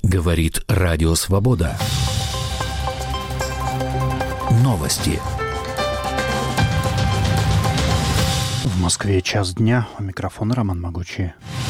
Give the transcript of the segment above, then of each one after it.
Говорит Радио Свобода. Новости. В Москве час дня. У микрофона Роман Могучий.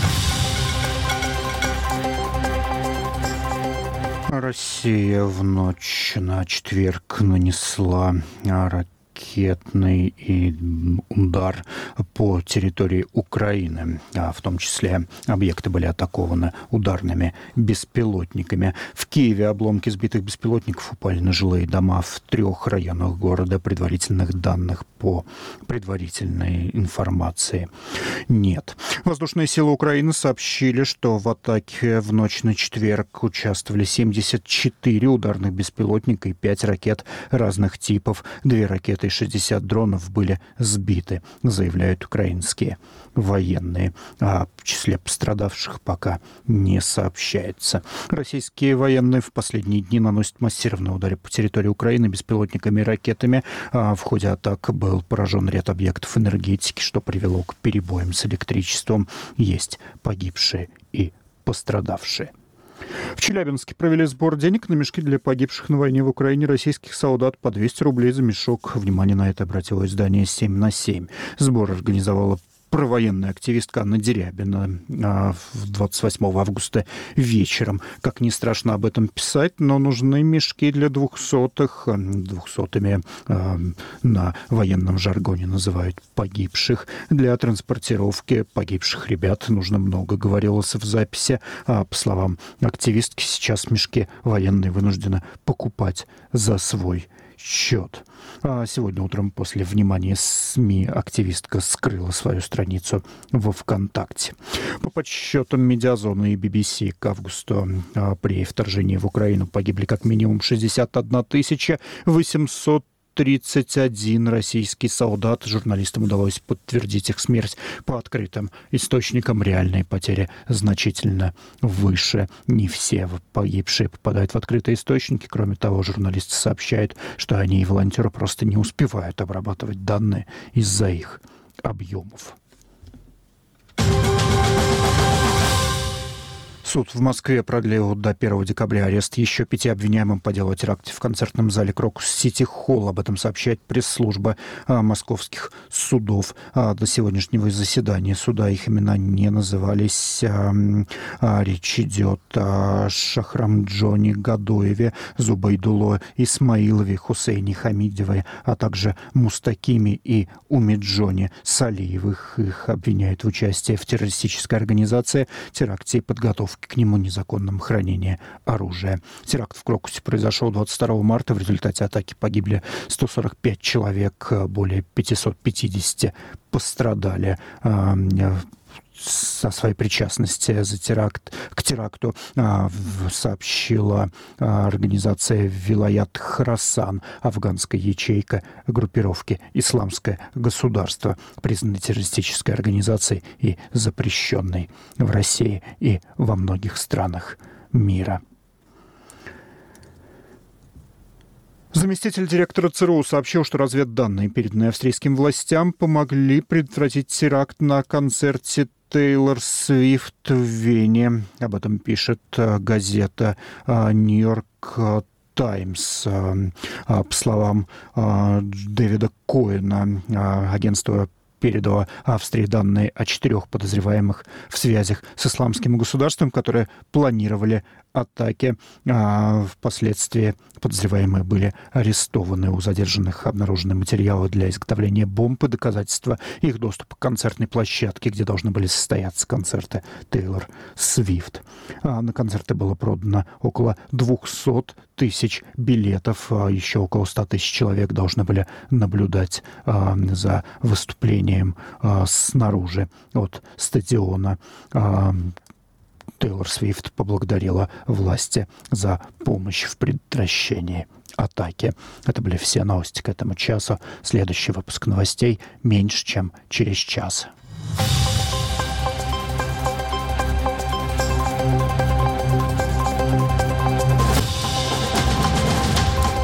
Россия в ночь на четверг нанесла ракетный удар по территории Украины. В том числе объекты были атакованы ударными беспилотниками. В Киеве обломки сбитых беспилотников упали на жилые дома в 3 районах города. Предварительных данных по предварительной информации нет. Воздушные силы Украины сообщили, что в атаке в ночь на четверг участвовали 74 ударных беспилотника и 5 ракет разных типов. 2 ракеты и 60 дронов были сбиты, заявляют украинские военные. О числе пострадавших пока не сообщается. Российские военные в последние дни наносят массированные удары по территории Украины беспилотниками и ракетами. В ходе атак был поражен ряд объектов энергетики, что привело к перебоям с электричеством. Есть погибшие и пострадавшие. В Челябинске провели сбор денег на мешки для погибших на войне в Украине российских солдат по 200 рублей за мешок. Внимание на это обратило издание «7/7». Сбор организовала провоенная активистка Анна Дерябина 28 августа вечером. Как ни страшно об этом писать, но нужны мешки для 200-х. 200-ми на военном жаргоне называют погибших. Для транспортировки погибших ребят нужно много, говорилось в записи. По словам активистки, сейчас мешки военные вынуждены покупать за свой счет. Сегодня утром после внимания СМИ активистка скрыла свою страницу во ВКонтакте. По подсчетам Медиазона и BBC к августу при вторжении в Украину погибли как минимум 61 831 российский солдат. Журналистам удалось подтвердить их смерть по открытым источникам. Реальные потери значительно выше. Не все погибшие попадают в открытые источники. Кроме того, журналисты сообщают, что они и волонтеры просто не успевают обрабатывать данные из-за их объемов. Суд в Москве продлил до 1 декабря арест еще 5 обвиняемым по делу о теракте в концертном зале Крокус Сити Холл. Об этом сообщает пресс-служба московских судов. До сегодняшнего заседания суда их имена не назывались. Речь идет о Шахрамджоне Гадоеве, Зубайдулло Исмаилове, Хусейне Хамидеве, а также Мустакиме и Умиджоне Салиевых. Их обвиняют в участии в террористической организации, теракте и подготовке к нему, незаконном хранении оружия. Теракт в Крокусе произошел 22 марта. В результате атаки погибли 145 человек, более 550 пострадали. Со своей причастности к теракту сообщила организация Вилаят Хорасан, афганская ячейка группировки «Исламское государство», признанной террористической организацией и запрещенной в России и во многих странах мира. Заместитель директора ЦРУ сообщил, что разведданные, переданные австрийским властям, помогли предотвратить теракт на концерте Тейлор Свифт в Вене. Об этом пишет газета «Нью-Йорк Таймс». По словам Дэвида Коэна, агентство передало Австрии данные о 4 подозреваемых в связях с исламским государством, которые планировали атаки. Впоследствии подозреваемые были арестованы. У задержанных обнаружены материалы для изготовления бомб и доказательства их доступа к концертной площадке, где должны были состояться концерты Тейлор Свифт. На концерты было продано около 200 тысяч билетов. Еще около 100 тысяч человек должны были наблюдать за выступлением снаружи от стадиона. Тейлор Свифт поблагодарила власти за помощь в предотвращении атаки. Это были все новости к этому часу. Следующий выпуск новостей меньше, чем через час.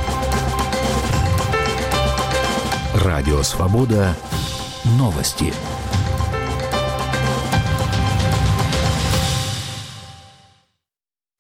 Радио Свобода. Новости.